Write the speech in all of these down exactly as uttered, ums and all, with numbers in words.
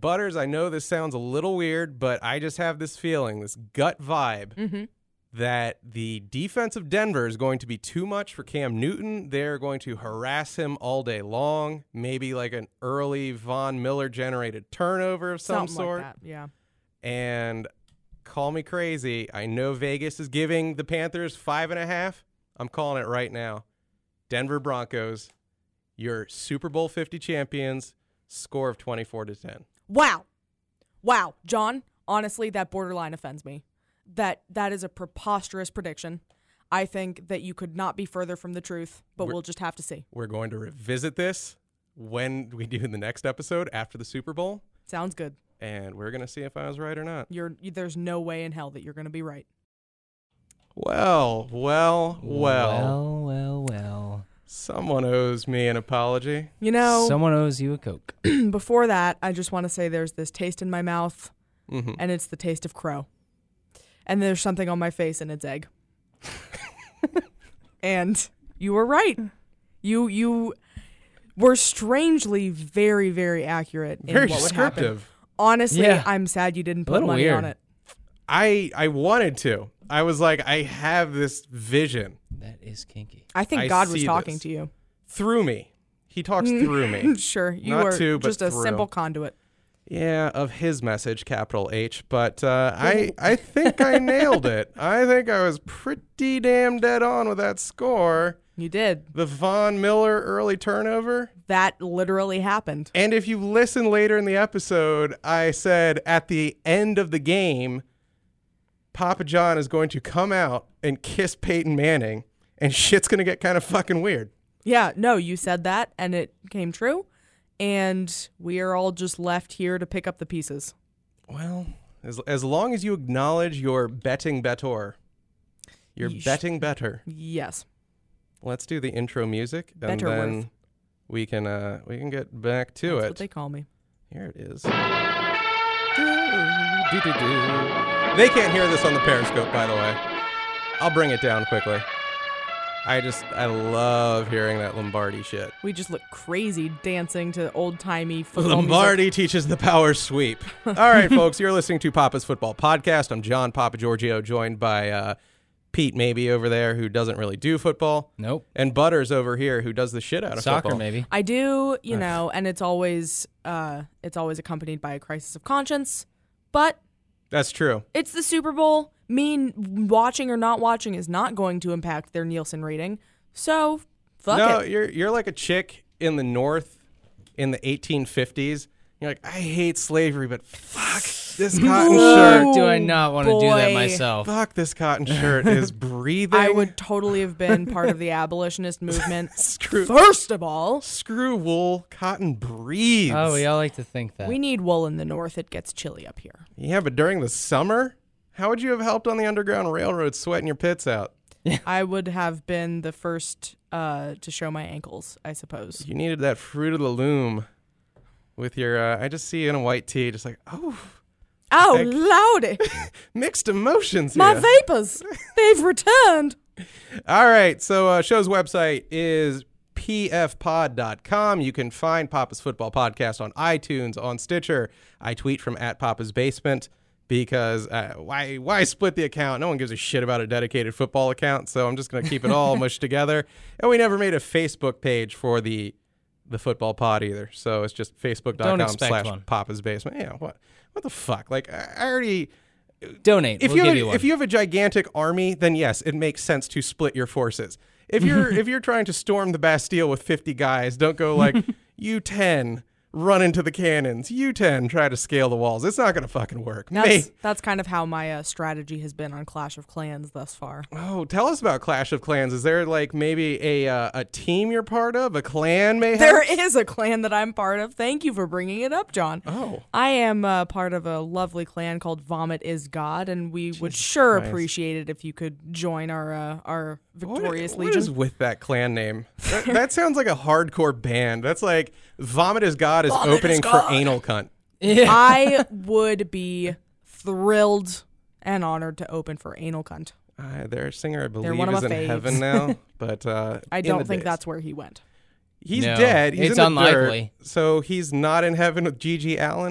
And Butters, I know this sounds a little weird, but I just have this feeling, this gut vibe, mm-hmm. that the defense of Denver is going to be too much for Cam Newton. They're going to harass him all day long. Maybe like an early Von Miller-generated turnover of some Something sort. like that, yeah. And call me crazy. I know Vegas is giving the Panthers five and a half. I'm calling it right now. Denver Broncos, your Super Bowl fifty champions, score of twenty-four to ten. Wow. Wow. John, honestly, that borderline offends me. That that is a preposterous prediction. I think that you could not be further from the truth, but we're, we'll just have to see. We're going to revisit this when we do the next episode after the Super Bowl. Sounds good. And we're going to see if I was right or not. You're there's no way in hell that you're going to be right. Well, well, well. Well, well, well. Someone owes me an apology. You know, someone owes you a Coke. Before that, I just want to say there's this taste in my mouth, mm-hmm. and it's the taste of crow. And there's something on my face, and it's egg. And you were right. You you were strangely very, very accurate in very what would happen. descriptive. Honestly, yeah. I'm sad you didn't A put little money weird. on it. I I wanted to. I was like, I have this vision. That is kinky. I think I God was see talking this. to you. Through me. He talks through me. Sure. You Not are to, but just a through. simple conduit. Yeah, of his message, capital H. But uh, I, I think I nailed it. I think I was pretty damn dead on with that score. You did. The Von Miller early turnover. That literally happened. And if you listen later in the episode, I said at the end of the game, Papa John is going to come out and kiss Peyton Manning, and shit's going to get kind of fucking weird. Yeah, no, you said that, and it came true. And we are all just left here to pick up the pieces. Well, as as long as you acknowledge your betting bettor, you're Yeesh. betting better. Yes. Let's do the intro music, and Better then worth. we can uh, we can get back to That's it. what they call me. Here it is. They can't hear this on the Periscope, by the way. I'll bring it down quickly. I just, I love hearing that Lombardi shit. We just look crazy dancing to old-timey football Lombardi music. teaches the power sweep. All right, folks, you're listening to Papa's Football Podcast. I'm John Papa Giorgio, joined by uh, Pete maybe over there, who doesn't really do football. Nope. And Butters over here, who does the shit out of Soccer, football. maybe. I do, you know, and it's always uh, it's always accompanied by a crisis of conscience. But That's true. it's the Super Bowl. Me watching or not watching is not going to impact their Nielsen rating. So, fuck no, it. you're you're like a chick in the North in the eighteen fifties. You're like, I hate slavery, but fuck this cotton shirt. Do I not want to do that boy. myself? Fuck this cotton shirt is breathing. I would totally have been part of the abolitionist movement. Screw, First of all, screw wool. Cotton breathes. Oh, we all like to think that. we need wool in the north. It gets chilly up here. Yeah, but during the summer, how would you have helped on the Underground Railroad sweating your pits out? I would have been the first uh, to show my ankles, I suppose. You needed that Fruit of the Loom with your, uh, I just see you in a white tee, just like, oh, Oh, Heck. lordy. mixed emotions My here. vapors. They've returned. All right, so uh, show's website is p f pod dot com. You can find Papa's Football Podcast on iTunes, on Stitcher. I tweet from at Papa's Basement because uh, why why split the account? No one gives a shit about a dedicated football account, so I'm just going to keep it all mushed together. And we never made a Facebook page for the the football pod either, so it's just facebook dot com slash Papa's Basement. Yeah, what what the fuck? Like, I I already... Donate. If we'll you give have, you one. if you have a gigantic army, then yes, it makes sense to split your forces. If you're if you're trying to storm the Bastille with fifty guys, don't go like you ten run into the cannons. You ten try to scale the walls. It's not gonna fucking work. That's, May- that's kind of how my uh, strategy has been on Clash of Clans thus far. oh, tell us about Clash of Clans. Is there like maybe a uh, a team you're part of, a clan mayhem? There is a clan that I'm part of. Thank you for bringing it up, John. Oh, I am uh, part of a lovely clan called Vomit is God, and we would sure Christ. appreciate it if you could join our uh, our What- victorious what legion. is with that clan name? That, that sounds like a hardcore band. That's like Vomit is God is Vomit is opening God. for Anal Cunt. yeah. I would be thrilled and honored to open for Anal Cunt. Uh, their singer, I believe, one of is my in faves. heaven now, but uh, I in don't the think days. that's where he went. He's No, dead. He's it's in the unlikely. dirt, so he's not in heaven with Gigi Allen.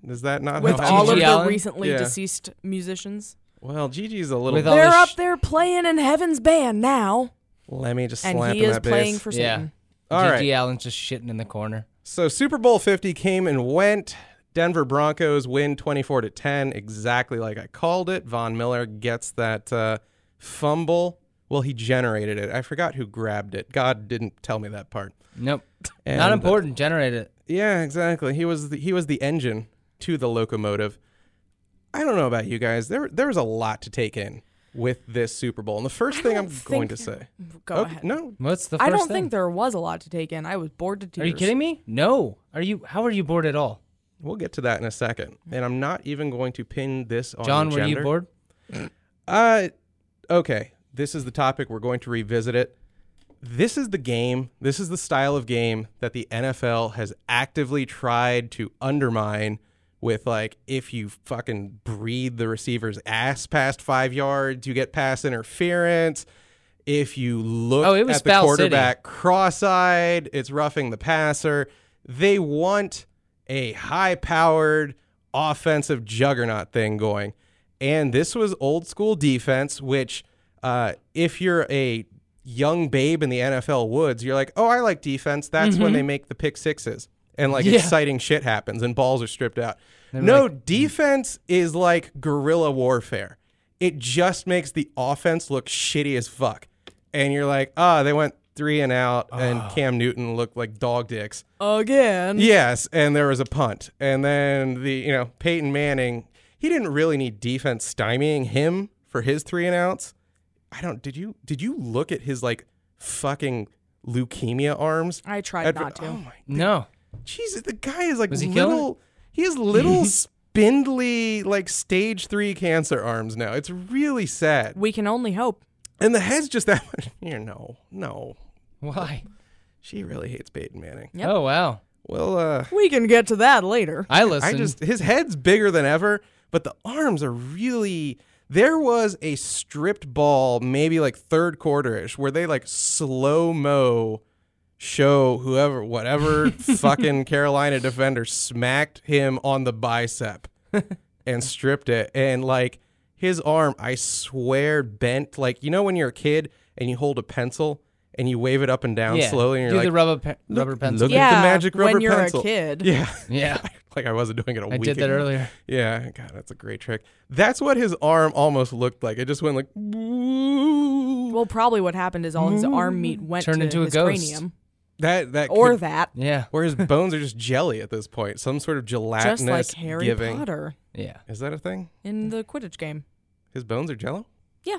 Is that not With how all Gigi of the Allen? recently Yeah. deceased musicians. Well, Gigi's a little. With all They're this up sh- there playing in Heaven's Band now. Let me just And slap he in is that playing bass. for Yeah. Satan. All Gigi right. Allen's just shitting in the corner. So Super Bowl fifty came and went. Denver Broncos win twenty-four to ten, exactly like I called it. Von Miller gets that uh, fumble. Well, he generated it. I forgot who grabbed it. God didn't tell me that part. Nope. And, Not uh, important. Generate it. Yeah, exactly. He was the, he was the engine to the locomotive. I don't know about you guys. There there was a lot to take in with this Super Bowl. And the first I thing don't I'm going to think- say. Go Okay, ahead. No, What's the first I don't thing? think there was a lot to take in. I was bored to tears. Are you kidding me? No. Are you? How are you bored at all? we'll get to that in a second. And I'm not even going to pin this on John, were gender. you bored? Uh, okay. This is the topic. We're going to revisit it. This is the game. This is the style of game that the N F L has actively tried to undermine with, like, if you fucking breathe the receiver's ass past five yards, you get pass interference. If you look Oh, it was at the Foul quarterback cross-eyed, it's roughing the passer. They want a high-powered offensive juggernaut thing going. And this was old school defense, which uh, if you're a young babe in the N F L woods, you're like, oh, I like defense. That's when they make the pick sixes and like Yeah. exciting shit happens and balls are stripped out. They're No, like- defense is like guerrilla warfare. It just makes the offense look shitty as fuck. And you're like, ah, they went three and out and Cam Newton looked like dog dicks. Again. Yes, and there was a punt. And then the, you know, Peyton Manning, he didn't really need defense stymieing him for his three and outs. I don't, did you, did you look at his like fucking leukemia arms? I tried At- not to. Oh my, No. Jesus, the guy is like Was he killing little, he has little spindly, like stage three cancer arms now. It's really sad. We can only hope. And the head's just that much. You know, no. Why? She really hates Peyton Manning. Yep. Oh wow. Well, uh, We can get to that later. I listen. I just his head's bigger than ever, but the arms are really. There was a stripped ball, maybe like third quarter-ish, where they like slow mo show whoever, whatever fucking Carolina defender smacked him on the bicep and stripped it, and like his arm, I swear, bent. Like, you know when you're a kid and you hold a pencil and you wave it up and down yeah. slowly, and Do you're the like, rubber pe- rubber pencil. look at yeah, the magic rubber when you're pencil. a kid. Yeah, Yeah. like I wasn't doing it a I week did that ago. earlier. Yeah, God, that's a great trick. That's what his arm almost looked like. It just went like, "Woo." Well, probably what happened is all his arm meat went Turned to into a his ghost. cranium. that that Or could- that. Yeah. where his bones are just jelly at this point, some sort of gelatinous Just like Harry giving. Potter Yeah. Is that a thing? in the Quidditch game. His bones are jello? Yeah.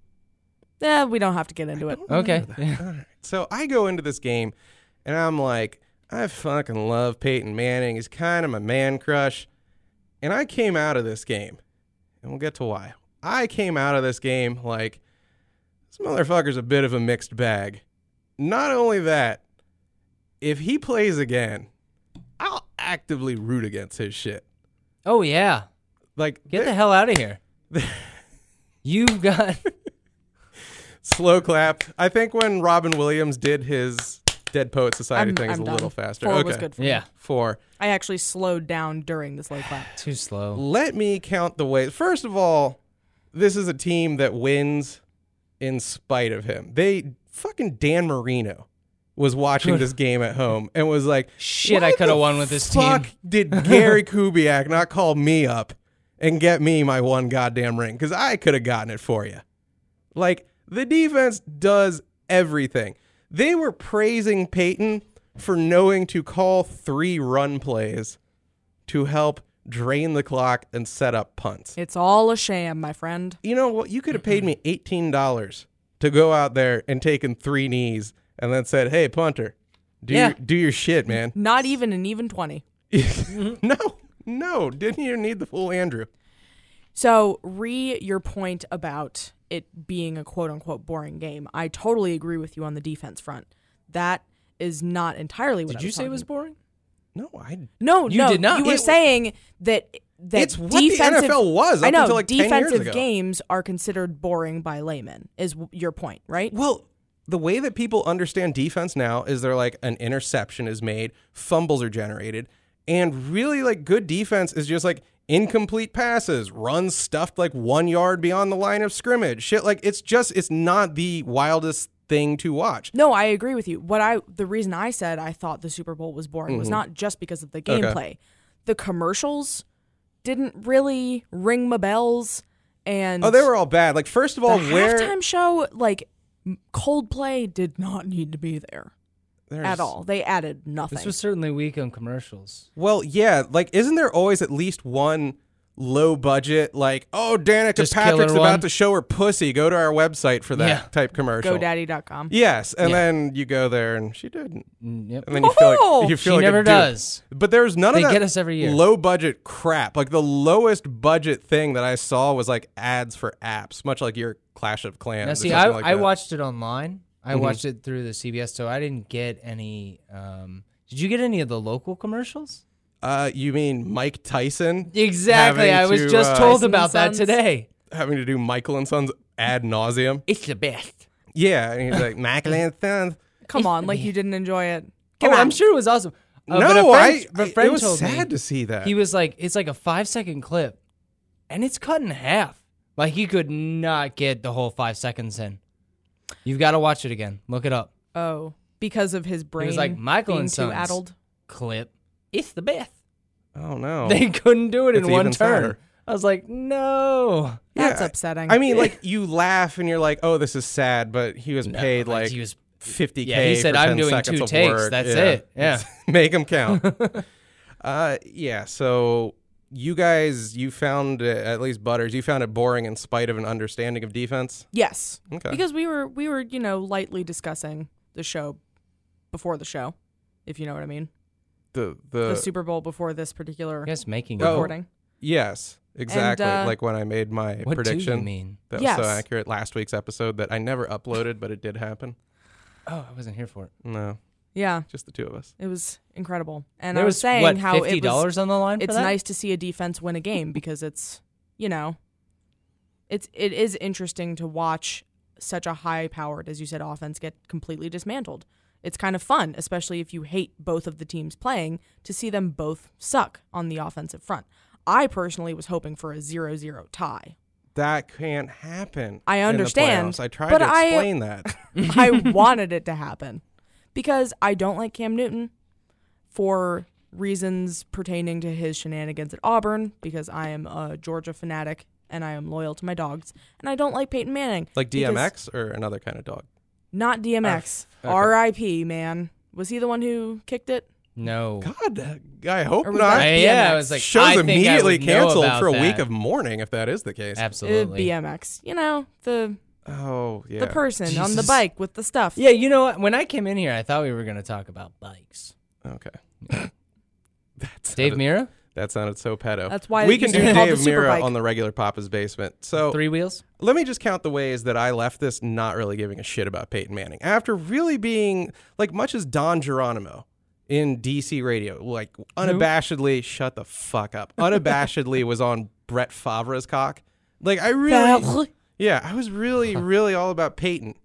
Yeah, we don't have to get into it. Okay. All right. So I go into this game, and I'm like, I fucking love Peyton Manning. He's kind of my man crush. And I came out of this game, and we'll get to why. I came out of this game like, this motherfucker's a bit of a mixed bag. Not only that, if he plays again, I'll actively root against his shit. Oh yeah. Like, Get th- the hell out of here. You got. slow clap. I think when Robin Williams did his Dead Poet Society I'm, thing, it's I'm a done. little faster. Four okay. was good for me. Yeah. Four. I actually slowed down during the slow clap. Too slow. Let me count the ways. First of all, this is a team that wins in spite of him. They fucking Dan Marino was watching this game at home and was like, Shit, "Why I coulda the won with this fuck team." Did Gary Kubiak not call me up and get me my one goddamn ring? Because I could have gotten it for you. Like, the defense does everything. They were praising Peyton for knowing to call three run plays to help drain the clock and set up punts. It's all a sham, my friend. You know what? You could have paid me eighteen dollars to go out there and taken three knees and then said, hey, punter, do, Yeah. your, do your shit, man. Not even an even twenty. no, no. Didn't you need the full Andrew? So, re your point about it being a quote unquote boring game. I totally agree with you on the defense front. That is not entirely what Did I you was say it talking was boring? No, I. No, You no, did not. You were It- saying that that It's what the defensive, N F L was up I know until like ten years defensive ago. games are considered boring by laymen. Is w- your point, right? Well, the way that people understand defense now is they're like an interception is made, fumbles are generated, And really, like, good defense is just like incomplete passes, runs stuffed like one yard beyond the line of scrimmage. Shit, like, it's just, it's not the wildest thing to watch. No, I agree with you. What I the reason I said I thought the Super Bowl was boring mm-hmm. was not just because of the gameplay. Okay. The commercials didn't really ring my bells. And oh, they were all bad. Like, first of all, the where halftime show, like, Coldplay did not need to be there. There's, at all. They added nothing. This was certainly weak on commercials. Well, yeah. Like, isn't there always at least one low budget, like, oh, Danica Just Patrick's about one? to show her pussy. Go to our website for that Yeah. type commercial. GoDaddy dot com. Yes. And Yeah. then you go there and she didn't. Mm, Yep. And then you feel like, Oh! you feel She like never a dude. does. But there's none They of that get us every year. low budget crap. Like, the lowest budget thing that I saw was like ads for apps, much like your Clash of Clans. Now, or see, something I, like I that. watched it online. I Mhm. watched it through the C B S, so I didn't get any. Um, did you get any of the local commercials? Uh, you mean Mike Tyson? Exactly. having I was to, just uh, told Tyson about that Sons? today. Having to do Michael and Sons ad nauseum. It's the best. Yeah. And he's like, Michael and Sons. Come on, like you didn't enjoy it. Come oh, on. I'm sure it was awesome. Uh, no, but a friend, I, but a I- friend it was told sad me, to see that. He was like, it's like a five second clip, and it's cut in half. Like, he could not get the whole five seconds in. You've got to watch it again. Look it up. Oh, because of his brain It was like Michael being and too Sons addled. clip. It's the best. Oh, no. They couldn't do it It's in one even turn. sadder. I was like, no. That's Yeah, upsetting. I mean, like, you laugh and you're like, oh, this is sad, but he was No, paid like, like he was- fifty K. Yeah, he said, for "I'm ten doing seconds two of takes, work." that's Yeah. it. Yeah. Make them count. uh, yeah, so you guys, you found, uh, at least Butters, you found it boring in spite of an understanding of defense? yes, Okay. because we were we were you know lightly discussing the show before the show, if you know what I mean. the, the, The Super Bowl before this particular Yes, making Oh. it. recording. yes, exactly. uh, like when I made my What prediction. do you mean? That was Yes. so accurate. Last week's episode that I never uploaded, but it did happen. Oh, I wasn't here for it. No, Yeah, just the two of us. it was incredible. And There I was, was, saying what, how fifty it was. dollars on the line for It's that? nice to see a defense win a game because it's you know, it's it is interesting to watch such a high-powered, as you said, offense get completely dismantled. It's kind of fun, especially if you hate both of the teams playing, to see them both suck on the offensive front. I personally was hoping for a zero zero tie. That can't happen. I in the understand, playoffs. I tried but to I- explain that. I wanted it to happen because I don't like Cam Newton for reasons pertaining to his shenanigans at Auburn, because I am a Georgia fanatic and I am loyal to my dogs, and I don't like Peyton Manning. Like because- D M X or another kind of dog? Not D M X. Oh, okay. R I P, man. Was he the one who kicked it? No. God, I hope Or was not. that I, yeah, I B M X? was like, Show's I think I immediately would know canceled about for a that. week of mourning if that is the case. Uh, Absolutely. B M X. You know, the Oh, yeah. the person on the Jesus. bike with the stuff. Yeah, you know what? When I came in here, I thought we were going to talk about bikes. Okay. that Dave sounded, Mira? That sounded so pedo. That's why we it can used to do be called the Dave super Mira bike. on the regular Papa's Basement. So Three wheels? let me just count the ways that I left this not really giving a shit about Peyton Manning. After really being, like, much as Don Geronimo in D C radio, like, unabashedly, shut the fuck up, unabashedly was on Brett Favre's cock. Like, I really, yeah, I was really, really all about Peyton.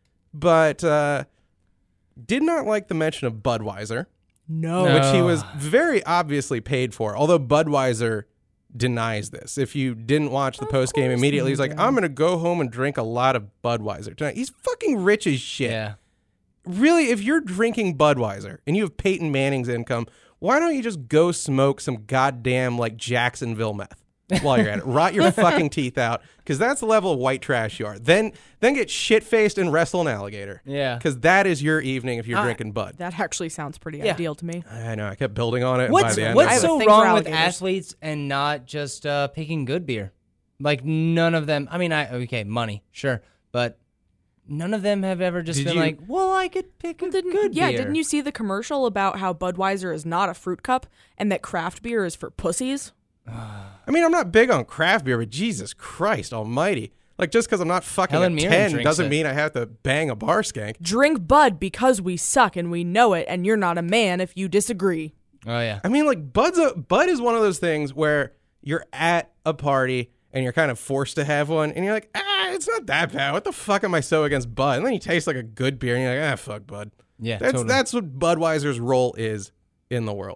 But uh, did not like the mention of Budweiser, No. No. which he was very obviously paid for, although Budweiser denies this. If you didn't watch the Of post game course immediately, they he's like, did. I'm going to go home and drink a lot of Budweiser tonight. He's fucking rich as shit. Yeah. Really, if you're drinking Budweiser and you have Peyton Manning's income, why don't you just go smoke some goddamn, like, Jacksonville meth while you're at it? Rot your fucking teeth out, because that's the level of white trash you are. Then then get shit-faced and wrestle an alligator. Yeah. Because that is your evening if you're Uh, drinking Bud. That actually sounds pretty Yeah. ideal to me. I know, I kept building on it. and by What's the end, I what's have a so thing for wrong with alligators. athletes and not just uh, picking good beer? Like, none of them. I mean, I okay, money, sure, but none of them have ever just Did been you- like, well, I could pick a Didn't, good yeah, beer. didn't you see the commercial about how Budweiser is not a fruit cup and that craft beer is for pussies? I mean, I'm not big on craft beer, but Jesus Christ almighty. Like, just because I'm not fucking Helen a Mirren ten drinks doesn't it. mean I have to bang a bar skank. Drink Bud because we suck and we know it, and you're not a man if you disagree. Oh yeah. I mean, like, Bud's a, Bud is one of those things where you're at a party and you're kind of forced to have one, and you're like, ah, it's not that bad. What the fuck am I so against Bud? And then you taste like a good beer, and you're like, ah, fuck Bud. Yeah, That's totally. that's what Budweiser's role is in the world.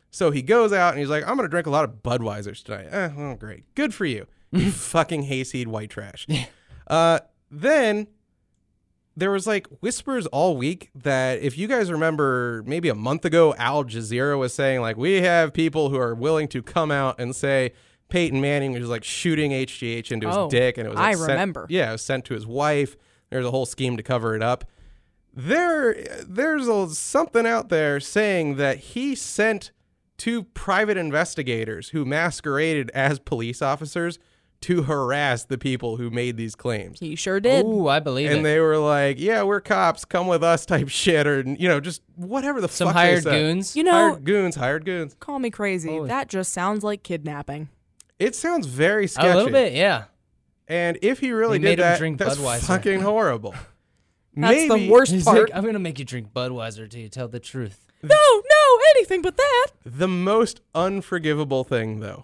So he goes out and he's like, I'm going to drink a lot of Budweisers tonight. Eh, well, great. Good for you. You fucking hayseed white trash. Uh, then there was like whispers all week that if you guys remember maybe a month ago, Al Jazeera was saying like, we have people who are willing to come out and say Peyton Manning was like shooting H G H into his Oh, dick. And it was like, I sent, remember. Yeah, it was sent to his wife. There's a whole scheme to cover it up. There, there's a, something out there saying that he sent two private investigators who masqueraded as police officers to harass the people who made these claims. He sure did. Ooh, I believe And it. they were like, yeah, we're cops, come with us type shit, or, you know, just whatever the Some fuck hired they said. goons. You know, hired goons, hired goons. call me crazy. Holy- That just sounds like kidnapping. It sounds very sketchy. A little bit, yeah. And if he really He did made 'em that, drink that's Budweiser. fucking horrible. That's Maybe, the worst He's part. like, I'm gonna make you drink Budweiser till you tell the truth. No, no, anything but that. The most unforgivable thing, though,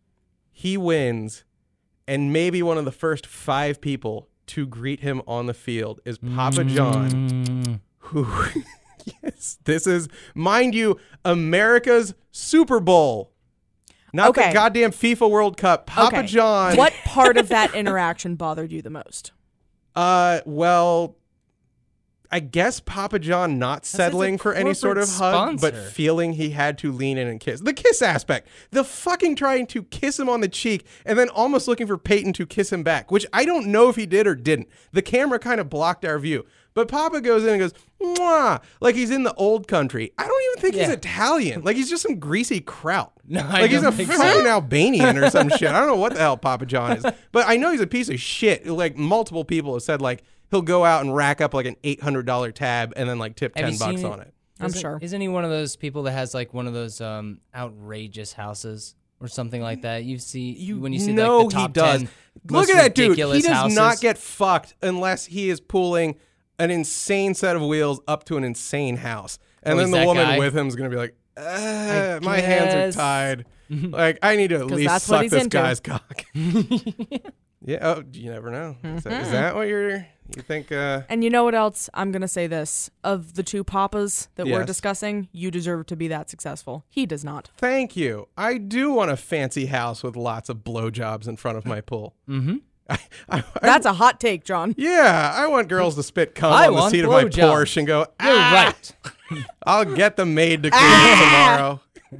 he wins, and maybe one of the first five people to greet him on the field is Papa John, Mm. who, yes, this is, mind you, America's Super Bowl. Not Okay. the goddamn FIFA World Cup. Papa Okay. John. What part of that interaction bothered you the most? Uh, well, I guess Papa John not settling for any sort of corporate hug, but sponsor. feeling he had to lean in and kiss. The kiss aspect. The fucking trying to kiss him on the cheek and then almost looking for Peyton to kiss him back, which I don't know if he did or didn't. The camera kind of blocked our view. But Papa goes in and goes, mwah, like he's in the old country. I don't even think he's Yeah. Italian. Like he's just some greasy kraut. No, I like he's a don't think so. fucking Albanian or some shit. I don't know what the hell Papa John is. But I know he's a piece of shit. Like multiple people have said like he'll go out and rack up like an eight hundred dollars tab and then like tip Have ten you bucks seen on it. I'm Isn't- sure. Isn't he one of those people that has like one of those um, outrageous houses or something like that? You see You when you see know like the top he does. ten Look most at that dude. He ridiculous does houses. not get fucked unless he is pulling an insane set of wheels up to an insane house. And Oh, then he's the that woman guy? with him is going to be like, uh, my hands guess. are tied. Like, I need to at 'Cause least that's what suck he's this into. guy's cock. Yeah, oh, you never know. Is, that, is that what you're, you think? Uh, And you know what else? I'm going to say this. Of the two papas that we're Yes. discussing, you deserve to be that successful. He does not. Thank you. I do want a fancy house with lots of blowjobs in front of my pool. Mm-hmm. I, I, I- That's a hot take, John. yeah, I want girls to spit cum I on the want seat of my blowjobs. Porsche and go, You're ah, right. I'll get the maid to clean it tomorrow.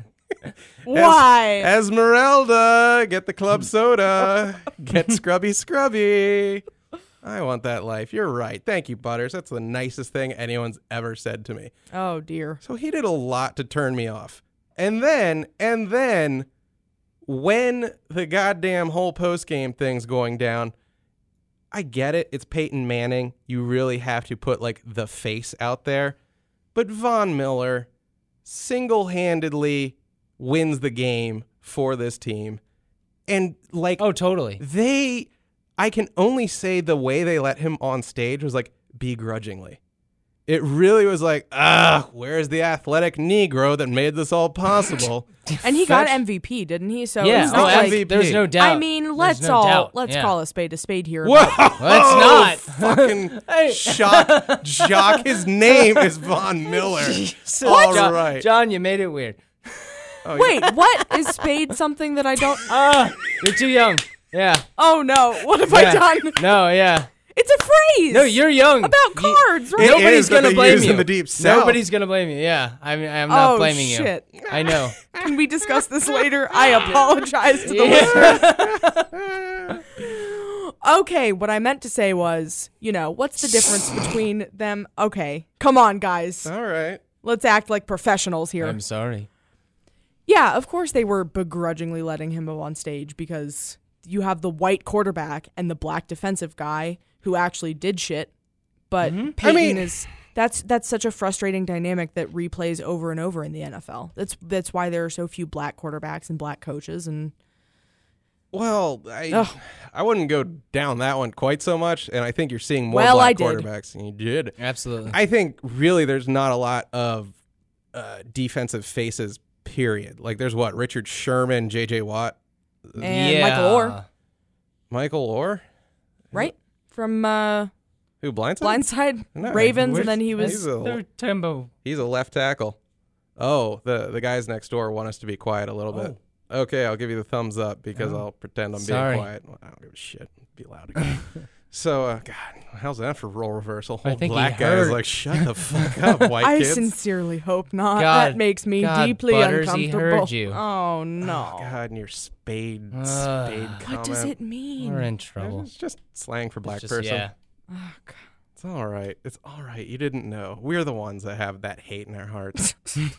Why? Esmeralda, get the club soda. Get scrubby scrubby. I want that life. You're right. Thank you, Butters. That's the nicest thing anyone's ever said to me. Oh, dear. So he did a lot to turn me off. And then, and then, when the goddamn whole post-game thing's going down, I get it. It's Peyton Manning. You really have to put, like, the face out there. But Von Miller single-handedly wins the game for this team. And, like, Oh, totally. they, I can only say the way they let him on stage was, like, begrudgingly. It really was like, ah, where's the athletic Negro that made this all possible? And he got Fetch- M V P, didn't he? So Yeah. it's Oh, not like, M V P. there's no doubt. I mean, There's let's no all doubt. let's Yeah. call a spade a spade here. Whoa! Let's not. Fucking shock, jock. His name is Von Miller. All John, right. John, you made it weird. Oh, Wait, what? Is spade something that I don't... Ah, you're too young. Yeah. Oh, no. What have yeah. I done? No, yeah. It's a phrase. No, you're young. About You- cards, right? It Nobody's is that gonna they blame use you. in the Deep South. Nobody's gonna blame you. Yeah, I mean, I'm not Oh, blaming shit. you. I know. Can we discuss this later? I apologize to the listener. Yeah. Okay, what I meant to say was, you know, what's the difference between them? Okay, come on, guys. All right. Let's act like professionals here. I'm sorry. Yeah, of course they were begrudgingly letting him go on stage because you have the white quarterback and the black defensive guy who actually did shit. But Peyton I mean- is that's that's such a frustrating dynamic that replays over and over in the N F L. That's that's why there are so few black quarterbacks and black coaches. And Well, I Ugh. I wouldn't go down that one quite so much, and I think you're seeing more Well, black I did. quarterbacks. And you did. Absolutely. I think really there's not a lot of uh, defensive faces. Period. Like there's what Richard Sherman, J J Watt, and Michael Orr, Michael Orr, right? From uh, who Blindside? Blindside No, Ravens, where's- and then he He's was a They're Tembo. he's a left tackle. Oh, the the guys next door want us to be quiet a little bit. Okay, I'll give you the thumbs up because Oh. I'll pretend I'm Sorry. being quiet. Well, I don't give a shit. Be loud again. So, uh, God, how's that for role reversal? I Old think he black guy is heard- like, shut the fuck up, white I kids. sincerely hope not. God- that makes me God, deeply Butters, he uncomfortable. heard you. Oh no. Oh, God, and your spade, Ugh. spade What comment. does it mean? We're in trouble. It's just slang for black It's just- person. Yeah. Oh, God. It's all right. It's all right. You didn't know. We're the ones that have that hate in our hearts.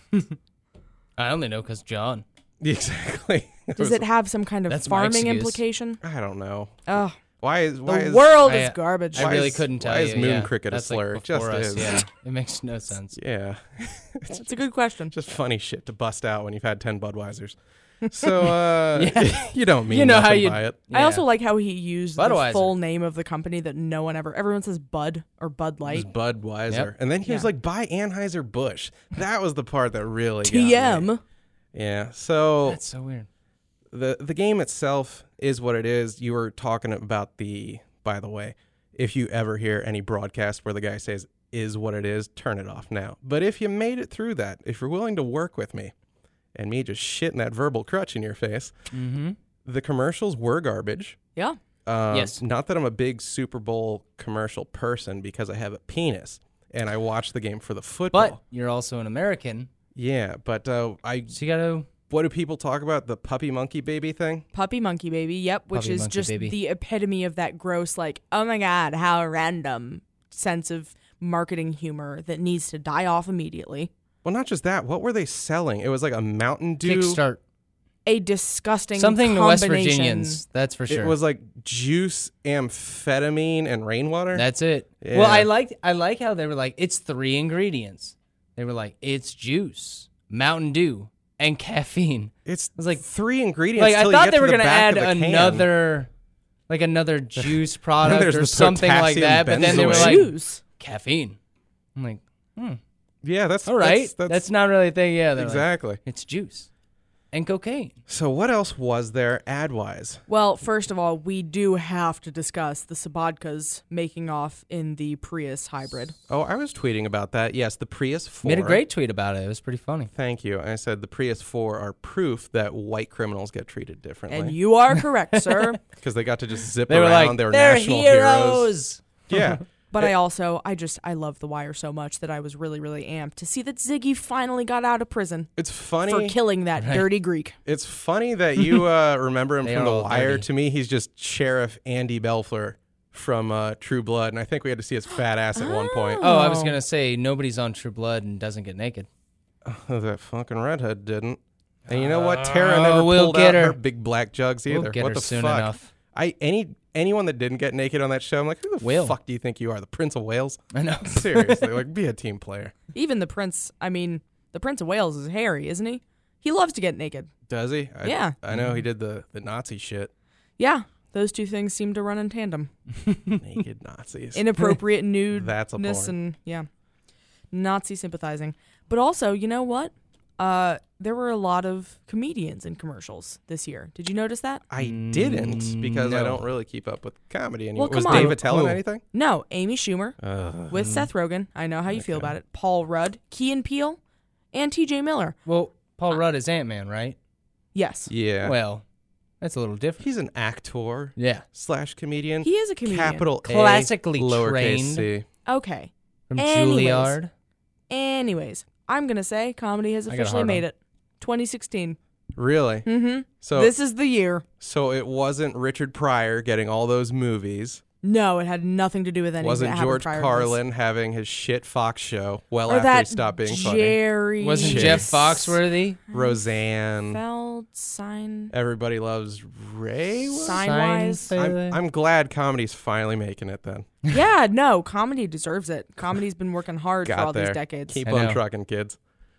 I only know because John. Exactly. It Does was- it have some kind of That's my farming excuse. implication? I don't know. Oh, Why is why the is world I- is garbage. I Why really is- couldn't tell why you. is moon yeah. cricket a That's slur? Like It just before us, is. Yeah, it makes no sense. Yeah. That's a good question. Just funny shit to bust out when you've had ten Budweisers. So uh, Yeah. you don't mean You know nothing how you- by it. I Yeah. also like how he used the Budweiser. full name of the company that no one ever. Everyone says Bud or Bud It was Light. Budweiser. Yep. And then he was Yeah. like, buy Anheuser-Busch. That was the part that really got T me. M. Yeah. So That's so weird. the the game itself is what it is. You were talking about the, by the way, if you ever hear any broadcast where the guy says is what it is, turn it off now. But if you made it through that, if you're willing to work with me and me just shitting that verbal crutch in your face, Mm-hmm. the commercials were garbage. Yeah. Uh, Yes. Not that I'm a big Super Bowl commercial person because I have a penis and I watch the game for the football. But you're also an American, yeah, but uh, I so you got to. what do people talk about? The puppy monkey baby thing? Puppy Monkey Baby. Yep. Which Puppy is Monkey just Baby. the epitome of that gross, like, oh my God, how random sense of marketing humor that needs to die off immediately. Well, not just that. What were they selling? It was like a Mountain Dew. Kickstart. A disgusting Something to West combination. Virginians. That's for sure. It was like juice, amphetamine, and rainwater. That's it. Yeah. Well, I liked I like how they were like, it's three ingredients. They were like, it's juice, Mountain Dew, and caffeine. it's was like- three ingredients. Like I till you thought get they to were the gonna back add of the can. another like another juice product there's or the something like potassium that, but then they were benzoate. like Juice. caffeine. I'm like, hmm. Yeah, that's All right. That's, That's, that's, not really a thing. Yeah, they're like, exactly. it's juice and cocaine. So what else was there ad wise? Well, first of all, we do have to discuss the Sabodkas making off in the Prius hybrid. Oh, I was tweeting about that. Yes, the Prius four. Made a great tweet about it. It was pretty funny. Thank you. I said the Prius four are proof that white criminals get treated And differently you are correct, sir. because they got to just zip They were around. like, they were they're national heroes. Yeah. But I also, I just, I love The Wire so much that I was really, really amped to see that Ziggy finally got out of prison It's funny. for killing that Right. dirty Greek. It's funny that you uh, remember him They from are The all Wire. dirty. To me, he's just Sheriff Andy Belfler from uh, True Blood, and I think we had to see his fat ass at one point. Oh, I was Oh. gonna say nobody's on True Blood and doesn't get naked. Oh, that fucking redhead didn't. And you know what? Tara Oh, never we'll pulled get out her. her big black jugs either. We'll get what her the soon fuck? enough. I any anyone that didn't get naked on that show, I'm like, who the Will. fuck do you think you are? The Prince of Wales? I know. Seriously, like, be a team player. Even the Prince, I mean, the Prince of Wales is hairy, isn't he? He loves to get naked. Does he? I, Yeah. I know he did the, the Nazi shit. Yeah, those two things seem to run in tandem. Naked Nazis. Inappropriate nudeness That's a porn. and, yeah, Nazi sympathizing. But also, you know what? Uh, there were a lot of comedians in commercials this year. Did you notice that? I didn't because I no. don't really keep up with comedy anymore. Well, Was come on. Dave Attell in Who? anything? No, Amy Schumer Uh, with Seth Rogen. I know how you feel Okay. about it. Paul Rudd, Key and Peele, and T J Miller. Well, Paul Rudd is Ant Man, right? Yes, yeah. Well, that's a little different. He's an actor Yeah. slash comedian. he is a comedian. Capital A, Classically lowercase trained. C. Okay. From Anyways. Juilliard. Anyways, I'm gonna say comedy has I got a officially hard made on. it. twenty sixteen. Really? Mm-hmm. So This is the year. so it wasn't Richard Pryor getting all those movies. No, it had nothing to do with anything. Wasn't that happened George prior to this. Carlin having his shit Fox show well Or after that he stopped being funny? Jerry Wasn't Shit. Jeff Foxworthy? Roseanne. Feld sign Everybody loves Ray. was? sign wise? Seinfeld? I'm, I'm glad comedy's finally making it then. Yeah, no, comedy deserves it. Comedy's been working hard for Got all there. these decades. Keep I on know. trucking, kids.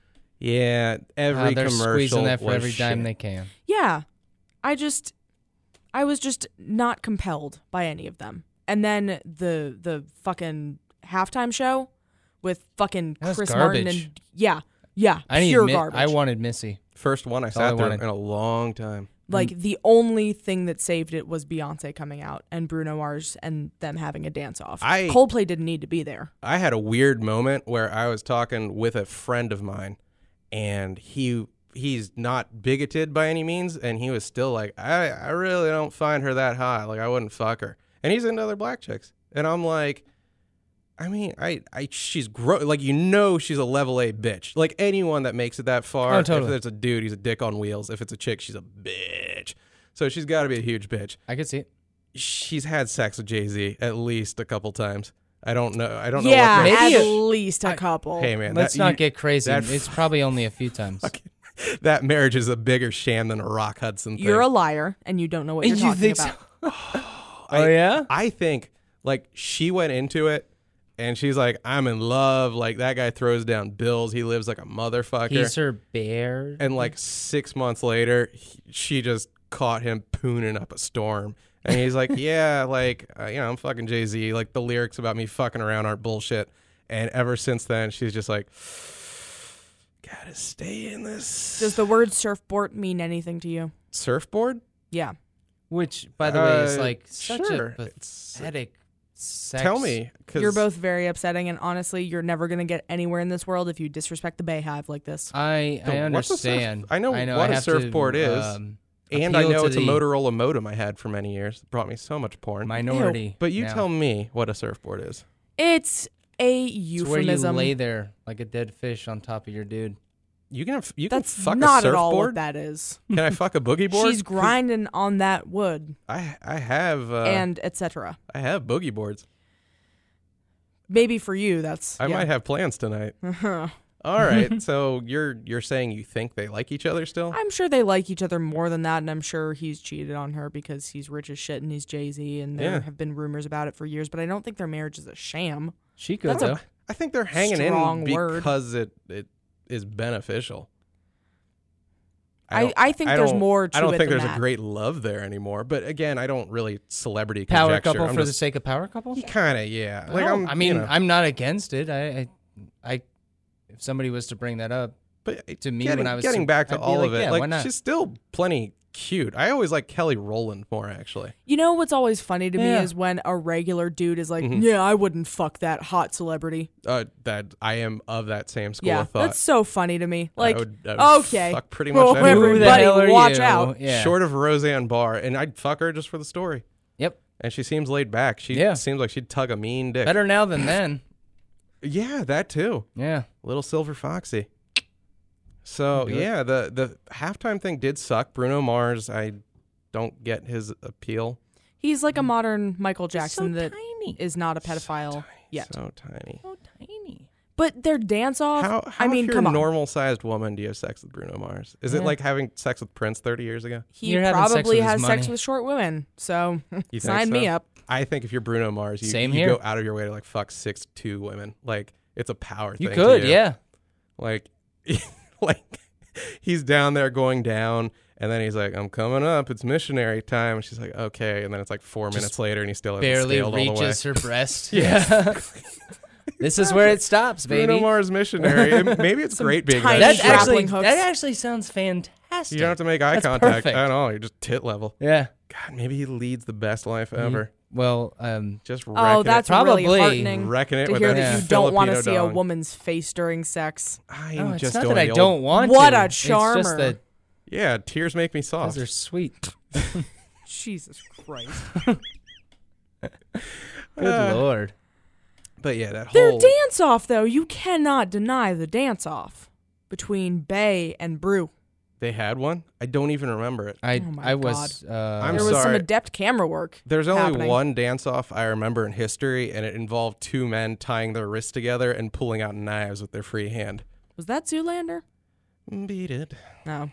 Yeah, every Uh, they're commercial squeezing that for was every dime shit. they can. Yeah, I just, I was just not compelled by any of them. And then the the fucking halftime show with fucking That was Chris Martin garbage. and yeah, yeah, I need pure admit, garbage. I wanted Missy. First one I all sat I there wanted. in a long time. Like the only thing that saved it was Beyonce coming out and Bruno Mars and them having a dance off. I- Coldplay didn't need to be there. I had a weird moment where I was talking with a friend of mine, and he he's not bigoted by any means, and he was still like, I, I really don't find her that hot. Like, I wouldn't fuck her. And he's into other black chicks. And I'm like, I mean, I, I she's gro- like, you know, she's a level A bitch. Like, anyone that makes it that far, Oh, totally. if it's a dude, he's a dick on wheels. If it's a chick, she's a bitch. So she's got to be a huge bitch. I could see it. She's had sex with Jay-Z at least a couple times. I don't know. I don't know. Yeah, what Maybe at it- least a couple. Hey, man. Let's that, not you- get crazy. that It's probably only a few times. that marriage is a bigger sham than a Rock Hudson thing. You're a liar, and you don't know what you're You talking think about. so? I, Oh, yeah? I think, like, she went into it, and she's like, I'm in love. Like, that guy throws down bills. He lives like a motherfucker. He's her bear. And, like, six months later, he, she just caught him pooning up a storm. And he's like, yeah, like, uh, you know, I'm fucking Jay-Z. Like, the lyrics about me fucking around aren't bullshit. And ever since then, she's just like, gotta stay in this. Does the word surfboard mean anything to you? Surfboard? Yeah. Which, by the way, is Uh, like such sure. a It's- pathetic sex. Tell me. 'Cause You're both very upsetting, and honestly, you're never going to get anywhere in this world if you disrespect the Bayhive like this. I, I The- what's a surf- understand. I know I know what I a have surfboard to, is. Um, And I appeal know to it's a the Motorola modem I had for many years. It brought me so much porn. minority. But you now. tell me what a surfboard is. It's a It's where you euphemism. lay there like a dead fish on top of your dude. You can you can That's fuck not a at all what surfboard. that is. Can I fuck a boogie board? She's 'Cause grinding on that wood I I have uh, and et cetera. I have boogie boards. Maybe for you, that's. I yeah. might have plans tonight. All right. So you're you're saying you think they like each other still? I'm sure they like each other more than that, and I'm sure he's cheated on her because he's rich as shit and he's Jay-Z, and there Yeah. have been rumors about it for years. But I don't think their marriage is a sham. She could That's a- though. I think they're hanging Strong in word. because it it is beneficial. I, don't- I think there's don't- more to I don't it think than there's that. a great love there anymore. But again, I don't really celebrity Power conjecture. couple I'm for the just, sake of power couple. kind of yeah. Like I, I'm. don't- I mean, you know, I'm not against it. I, I, I, if somebody was to bring that up, but to me, getting, when I was getting super- back to I'd be all like, of it, yeah, why like not? she's still plenty cute. I always like Kelly Rowland more actually. You know what's always funny to Yeah. me is when a regular dude is like, Mhm. yeah, I wouldn't fuck that hot celebrity. Uh, that I am of that same school Yeah, of thought. that's so funny to me. Like, I would, I would okay. fuck pretty much Well, anyone. Who the everybody hell are watch you? out. Yeah. Short of Roseanne Barr, and I'd fuck her just for the story. Yep. And she seems laid back. She Yeah. seems like she'd tug a mean dick. Better now than then. Yeah, that too. Yeah. Little Silver Foxy. So Do it. yeah, the the halftime thing did suck. Bruno Mars, I don't get his appeal. he's like a modern Michael Jackson that tiny. is not a So pedophile tiny, yet. So tiny. So tiny. But their dance off, How, how I mean, if you're come a on. normal sized woman, do you have sex with Bruno Mars? Is it Yeah. like having sex with Prince thirty years ago? He You're having sex probably with his has sex money. with short women. So You think sign me so? up. I think if you're Bruno Mars, you, Same you here. go out of your way to like fuck six two women. Like it's a power You thing. could, to you. yeah. Like, like he's down there going down, and then he's like, "I'm coming up. It's missionary time." And she's like, "Okay." And then it's like four Just minutes later, and he still hasn't Barely scaled all the way. reaches her breast. Yeah. This is where it stops, baby. Bruno Mars missionary. It- maybe it's Some great being tiny that That shit. actually, grappling hooks. that actually sounds fantastic. You don't have to make eye That's contact perfect. at all. You're just tit level. Yeah. God, maybe he leads the best life ever. Well, um, Just wrecking Oh, that's it, really Probably. heartening wrecking it to with hear that that you Filipino don't want to see a dong. woman's face during sex. I'm no, it's just not doing that I the old- don't want What to. a It's charmer. just that Yeah, tears make me those soft. are sweet. Jesus Christ. Good Uh, lord. But yeah, that Their whole dance off, though, you cannot deny the dance off between Bay and Brew. they had one. I don't even remember it. I Oh my I was. Uh, I'm there was some sorry. adept camera work. There's only happening. one dance off I remember in history, and it involved two men tying their wrists together and pulling out knives with their free hand. Was that Zoolander? Beat it. No.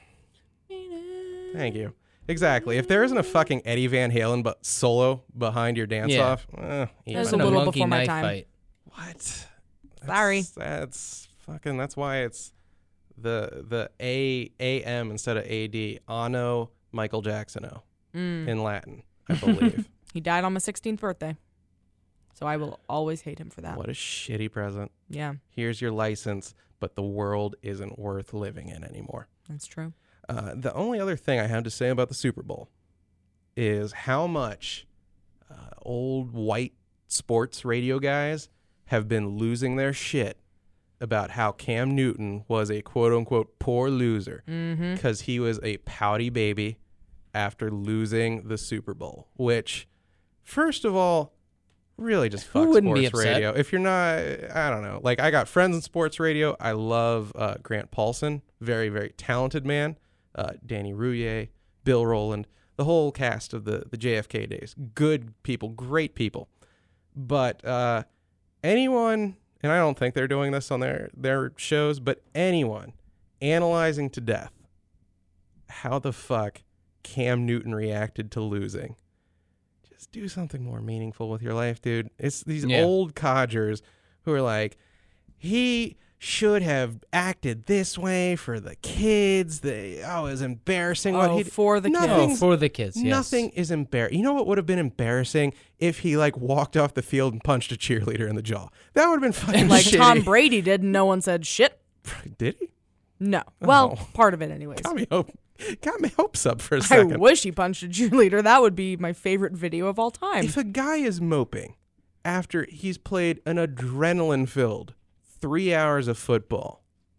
Thank you. Exactly. If there isn't a fucking Eddie Van Halen but solo behind your dance Yeah. off, eh, That even. was a wasn't little monkey before my knife time. Fight. What? Sorry. That's, that's fucking. That's why it's the the A A M instead of A D. Anno Michael Jacksono Mm. in Latin, I believe. He died on my sixteenth birthday. So I will always hate him for that. What a shitty present. Yeah, Here's your license, but the world isn't worth living in anymore. that's true. Uh, the only other thing I have to say about the Super Bowl is how much uh, old white sports radio guys have been losing their shit about how Cam Newton was a quote-unquote poor loser Mm-hmm. because he was a pouty baby after losing the Super Bowl, which, first of all, really just Who fuck wouldn't be sports upset? radio. If you're not, I don't know. Like, I got friends in sports radio. I love uh, Grant Paulson, very, very talented man. Uh, Danny Rouillet, Bill Rowland, the whole cast of the, the J F K days. Good people, great people. But uh, anyone, and I don't think they're doing this on their, their shows, but anyone analyzing to death how the fuck Cam Newton reacted to losing. Just do something more meaningful with your life, dude. It's these Yeah. old codgers who are like, he should have acted this way for the kids. The, oh, it was embarrassing. what Oh, he for the kids. Oh, Nothing's- for the kids, yes. Nothing is embarrassing. You know what would have been embarrassing if he like walked off the field and punched a cheerleader in the jaw? That would have been fucking Like shitty. Tom Brady did, and no one said shit. Did he? No. Well, Oh. part of it anyways. Got me hope. Got me hopes up for a I second. wish he punched a cheerleader. That would be my favorite video of all time. If a guy is moping after he's played an adrenaline-filled three hours of football,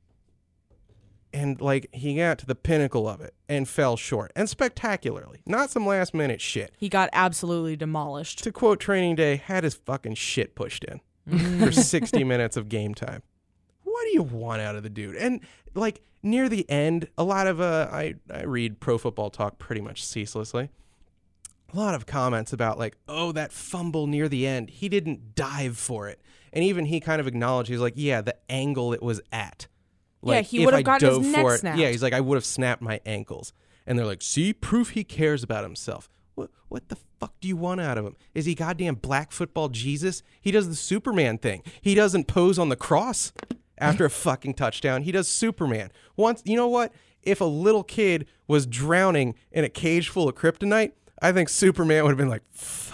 and like he got to the pinnacle of it and fell short, and spectacularly, not some last-minute shit. He got absolutely demolished. To quote Training Day, had his fucking shit pushed in for sixty minutes of game time. What do you want out of the dude? And like near the end, a lot of uh, I I read Pro Football Talk pretty much ceaselessly. A lot of comments about like, oh, that fumble near the end, he didn't dive for it, and even he kind of acknowledged, he's like, yeah, the angle it was at. Yeah, Like, he if would have I gotten his dove neck for it- snapped. Yeah, he's like, I would have snapped my ankles. And they're like, see, proof he cares about himself. What what the fuck do you want out of him? Is he goddamn black football Jesus? He does the Superman thing. He doesn't pose on the cross after a fucking touchdown. He does Superman. Once, you know what? If a little kid was drowning in a cage full of kryptonite, I think Superman would have been like,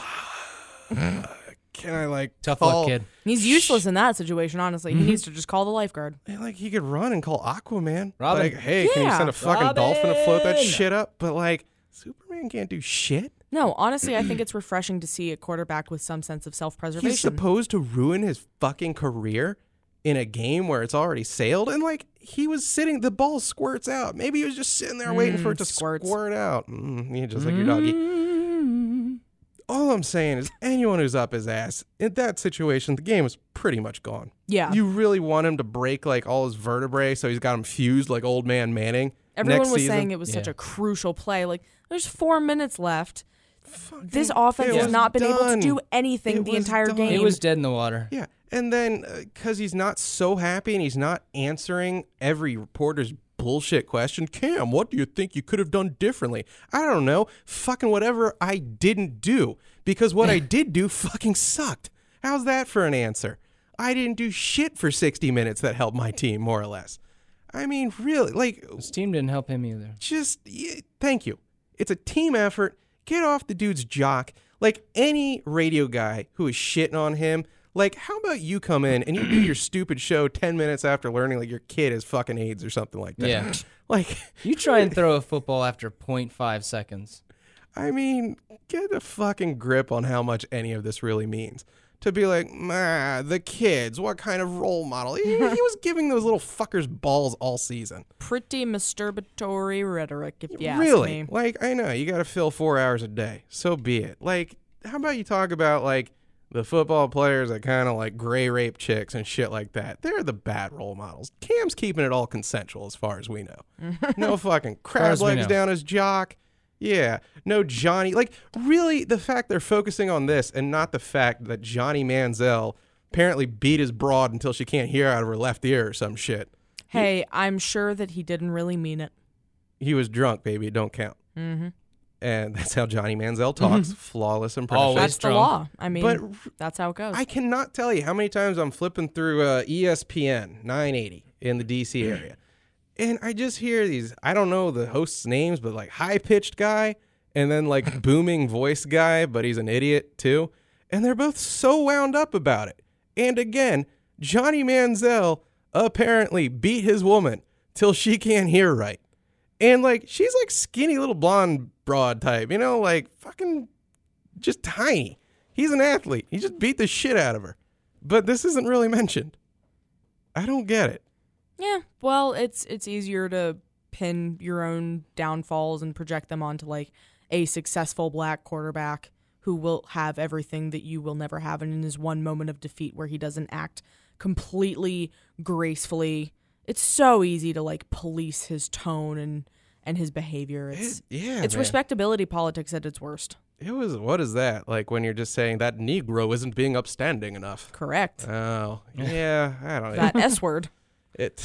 fuck. Can I like Tough call- luck, kid. He's useless in that situation, honestly. He needs to just call the lifeguard. And, like, he could run and call Aquaman. Robin. Like, hey, can you Yeah. send a fucking dolphin to float that Robin. shit up? But like, Superman can't do shit. No, honestly, I think it's refreshing to see a quarterback with some sense of self-preservation. He's supposed to ruin his fucking career in a game where it's already sailed, and like he was sitting, the ball squirts out. Maybe he was just sitting there waiting for it to squirts. squirt out. Mm, yeah, just like your doggy. All I'm saying is, anyone who's up his ass in that situation, the game is pretty much gone. Yeah. You really want him to break like all his vertebrae, so he's got him fused like old man Manning. Everyone next was season. saying it was such Yeah. a crucial play. Like, there's four minutes left. Fucking- This offense it has was not been able to done. do anything It the was entire done. game. It was dead in the water. Yeah, and then because he's not so happy and he's not answering every reporter's bullshit question, Cam, what do you think you could have done differently? I don't know. Fucking whatever I didn't do, because what I did do fucking sucked. How's that for an answer? I didn't do shit for sixty minutes that helped my team, more or less. I mean, really, like, His team didn't help him either. just yeah, thank you. It's a team effort. Get off the dude's jock. Like any radio guy who is shitting on him, like, how about you come in and you do your stupid show ten minutes after learning like your kid has fucking AIDS or something like that? Yeah. Like, You try and throw a football after point five seconds. I mean, get a fucking grip on how much any of this really means. To be like, nah, the kids, what kind of role model? He, he was giving those little fuckers balls all season. Pretty masturbatory rhetoric, if you ask Really? me. Like, I know, you got to fill four hours a day. So be it. Like, how about you talk about, like, the football players that kind of, like, gray rape chicks and shit like that? They're the bad role models. Cam's keeping it all consensual as far as we know. No fucking crab as we legs know. down his jock. Yeah. No Johnny. Like, really, the fact they're focusing on this and not the fact that Johnny Manziel apparently beat his broad until she can't hear out of her left ear or some shit. Hey, I'm sure that he didn't really mean it. He was drunk, baby. It don't count. Mm-hmm. And that's how Johnny Manziel talks. Flawless impression. Always. That's the drunk. law. I mean, But that's how it goes. I cannot tell you how many times I'm flipping through uh, E S P N nine eighty in the D C area. And I just hear these, I don't know the hosts' names, but like high-pitched guy and then like booming voice guy, but he's an idiot too. And they're both so wound up about it. And again, Johnny Manziel apparently beat his woman till she can't hear right. And like, she's like skinny little blonde broad type, you know, like fucking just tiny. He's an athlete. He just beat the shit out of her. But this isn't really mentioned. I don't get it. Yeah, well, it's it's easier to pin your own downfalls and project them onto like a successful black quarterback who will have everything that you will never have, and in his one moment of defeat where he doesn't act completely gracefully. It's so easy to like police his tone and and his behavior. It's It- yeah, it's man. respectability politics at its worst. It was, what is that? Like when you're just saying that Negro isn't being upstanding enough. Correct. Oh, yeah, I don't know. That S word. It,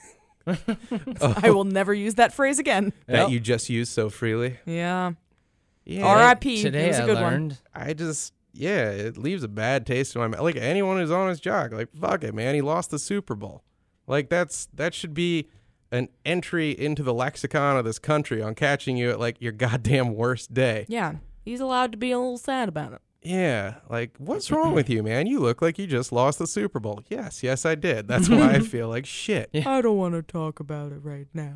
I will never use that phrase again. that Yep. you just use so freely. Yeah. Yeah. R I P. Today It was a I good one. learned. I just, yeah, it leaves a bad taste in my mouth. Like anyone who's on his jock, like, fuck it, man. He lost the Super Bowl. Like that's, that should be an entry into the lexicon of this country on catching you at like your goddamn worst day. Yeah. He's allowed to be a little sad about it. Yeah, like what's wrong with you, man? You look like you just lost the Super Bowl. Yes, yes, I did. That's why I feel like shit. Yeah. I don't want to talk about it right now.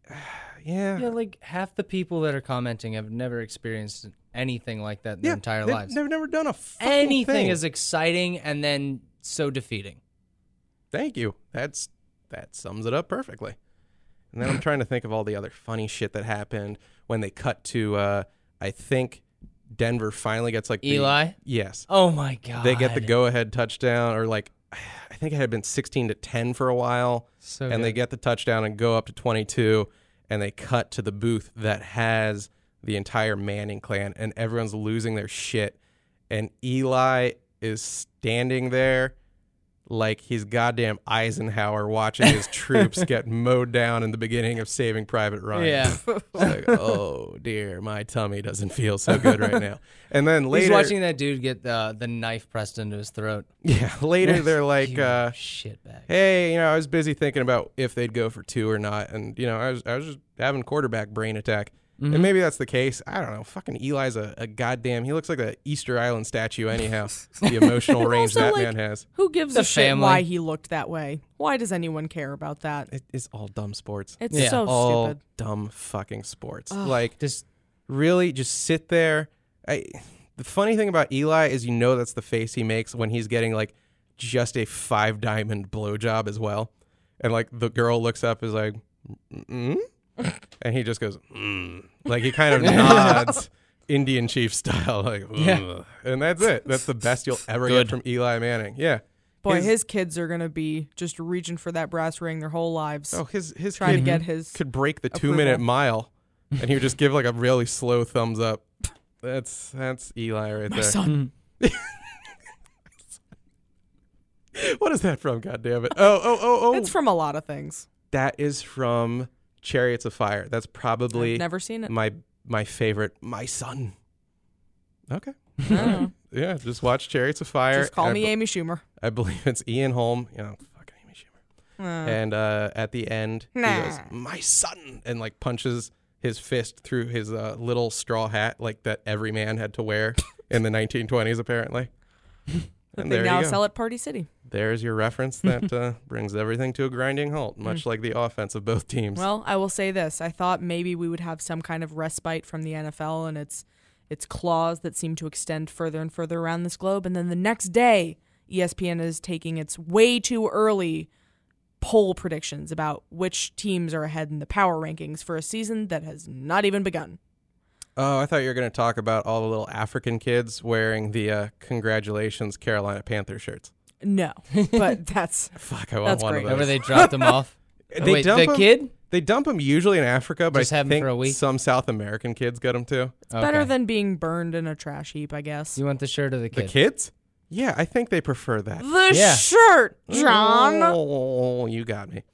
Yeah, Yeah, like half the people that are commenting have never experienced anything like that in their entire they, lives. They've never done a fucking Anything thing. is exciting and then so defeating. Thank you. That's that sums it up perfectly. And then I'm trying to think of all the other funny shit that happened when they cut to. Uh, I think Denver finally gets like the- Eli? yes, Oh my god. they get the go-ahead touchdown, or like I think it had been sixteen to ten for a while, So and good. they get the touchdown and go up to twenty-two, and they cut to the booth that has the entire Manning clan, and everyone's losing their shit, and Eli is standing there like he's goddamn Eisenhower watching his troops get mowed down in the beginning of Saving Private Ryan. Yeah. It's like, oh dear, my tummy doesn't feel so good right now. And then later, He's watching that dude get the the knife pressed into his throat. yeah, later they're like, You uh, shitbag. hey, you know, I was busy thinking about if they'd go for two or not, and you know, I was I was just having quarterback brain attack. Mm-hmm. And maybe that's the case. I don't know. Fucking Eli's a, a goddamn. He looks like a Easter Island statue. Anyhow, the emotional range also, that like- man has. Who gives The a shit family. why he looked that way? Why does anyone care about that? It is all dumb sports. It's Yeah. so all stupid. dumb fucking sports. Ugh. Like, Just really, just sit there. I. The funny thing about Eli is, you know, that's the face he makes when he's getting like just a five diamond blowjob as well, and like the girl looks up is like, mm and he just goes, mm. Like he kind of nods Indian chief style, like, ugh. Yeah. And that's it. That's the best you'll ever Good. get from Eli Manning. Yeah. Boy, his, his kids are gonna be just reaching for that brass ring their whole lives, oh his his trying kid to get his. could break the two approval. minute mile, and he would just give like a really slow thumbs up. That's that's Eli right My there. son. What is that from? God damn it! Oh oh oh oh! It's from a lot of things. That is from Chariots of Fire. That's probably I've never seen it. my my favorite. My son. Okay. I don't know. Yeah, just watch Chariots of Fire. Just call I me be- Amy Schumer. I believe it's Ian Holm. You know, fucking Amy Schumer. Uh, And uh, at the end, he Nah. goes, "My son," and like punches his fist through his uh, little straw hat, like that every man had to wear in the nineteen twenties, apparently. And they there now you go. sell at Party City. There's your reference that uh, brings everything to a grinding halt, much like the offense of both teams. Well, I will say this: I thought maybe we would have some kind of respite from the N F L and its its claws that seem to extend further and further around this globe, and then the next day, E S P N is taking its way too early poll predictions about which teams are ahead in the power rankings for a season that has not even begun. Oh, I thought you were going to talk about all the little African kids wearing the uh, congratulations Carolina Panther shirts. No, but that's Fuck, I want That's one great. of Remember those. they dropped him off? Oh, They wait, dump the him- kid? They dump them usually in Africa, but Just I have 'em think for a week? some South American kids get them too. it's better Okay. than being burned in a trash heap, I guess. You want the shirt of the The kid? kids? Yeah, I think they prefer that. The Yeah. shirt, John. Oh, you got me.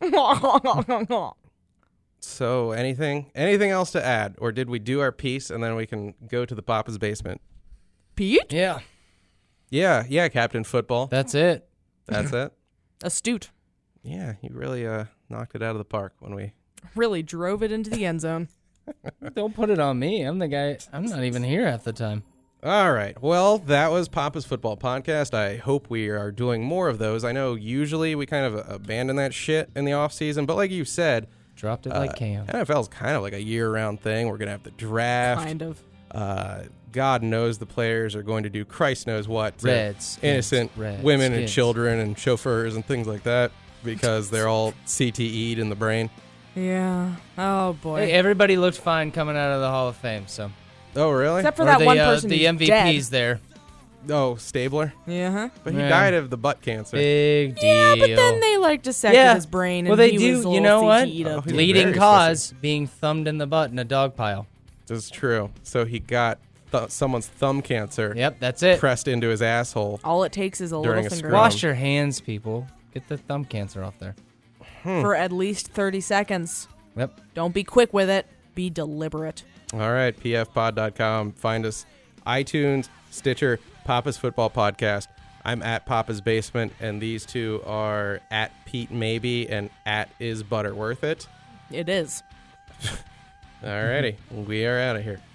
So, anything anything else to add? Or did we do our piece and then we can go to the Papa's basement? Pete? Yeah, Yeah, yeah, Captain Football. that's it. That's it. Astute. Yeah, you really uh, knocked it out of the park when we... Really drove it into the end zone. Don't put it on me. I'm the guy. I'm not even here half the time. All right. Well, that was Papa's Football Podcast. I hope we are doing more of those. I know usually we kind of abandon that shit in the off season, but like you said, Dropped it uh, like Cam. N F L is kind of like a year-round thing. We're going to have the draft. Kind of. Uh, God knows the players are going to do Christ knows what to Reds, innocent Reds, women and Skins. children and chauffeurs and things like that. because they're all C T E'd in the brain. Yeah. Oh boy. Hey, everybody looked fine coming out of the Hall of Fame. So Oh, really? Except for Or that the, one uh, person the who's M V Ps dead. there. Oh, Stabler? Yeah. Huh? But he Yeah. died of the butt cancer. Big deal. Yeah, but then they like dissected Yeah. his brain. And Well, they he do. Was a You little know what? C T E'd up. Oh, he's Leading very cause being thumbed in the butt in a dog pile. This is true. So he got th- someone's thumb cancer Yep, that's it. pressed into his asshole. All it takes is a During little a finger scrum. Wash your hands, people. Get the thumb cancer off there. for at least thirty seconds. Yep. Don't be quick with it. Be deliberate. All right, p f pod dot com. Find us iTunes, Stitcher, Papa's Football Podcast. I'm at Papa's Basement, and these two are at Pete Maybe and at Is Butter Worth It? It is. All righty, we are out of here.